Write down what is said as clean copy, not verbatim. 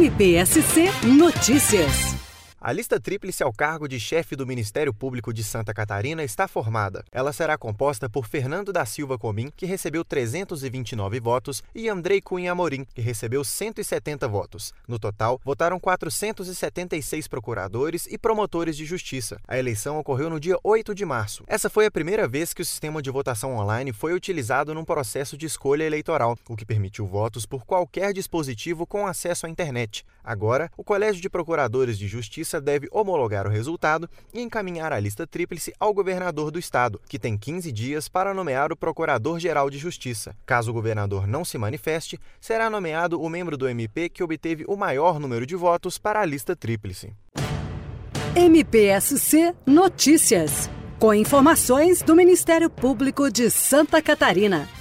MPSC Notícias. A lista tríplice ao cargo de chefe do Ministério Público de Santa Catarina está formada. Ela será composta por Fernando da Silva Comim, que recebeu 329 votos, e Andrei Cunha Amorim, que recebeu 170 votos. No total, votaram 476 procuradores e promotores de justiça. A eleição ocorreu no dia 8 de março. Essa foi a primeira vez que o sistema de votação online foi utilizado num processo de escolha eleitoral, o que permitiu votos por qualquer dispositivo com acesso à internet. Agora, o Colégio de Procuradores de Justiça deve homologar o resultado e encaminhar a lista tríplice ao governador do estado, que tem 15 dias para nomear o Procurador-Geral de Justiça. Caso o governador não se manifeste, será nomeado o membro do MP que obteve o maior número de votos para a lista tríplice. MPSC Notícias, com informações do Ministério Público de Santa Catarina.